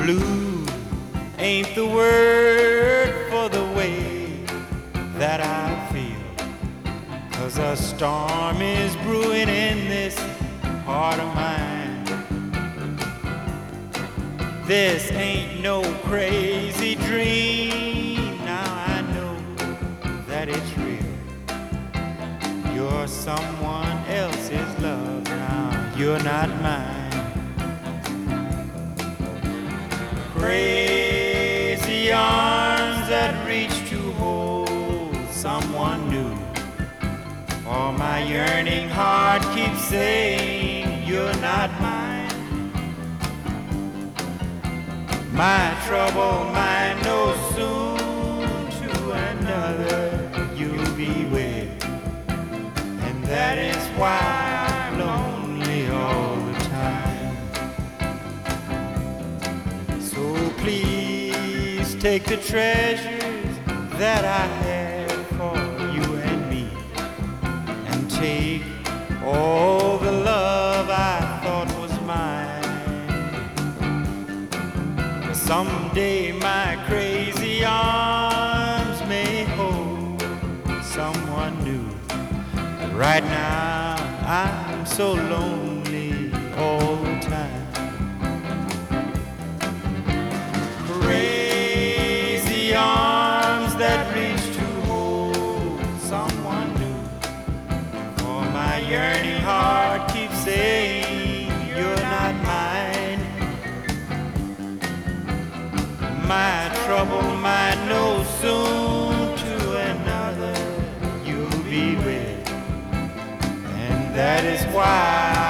Blue ain't the word for the way that I feel, 'cause a storm is brewing in this heart of mine. This ain't no crazy dream, now I know that it's real. You're someone else's love now, you're not mine. Crazy arms that reach to hold someone new. Oh, my yearning heart keeps saying you're not mine. My troubled mind knows soon to another you'll be with, and that is why I'm lonely all the time. So please take the treasures that I have for you and me, and take all the love I thought was mine. Someday my crazy arms may hold someone new, but right now I'm so lonely all the time. Crazy arms that reach to hold someone new. For my yearning heart keeps saying you're not mine. My troubled mind knows soon to another you'll be with, and that is why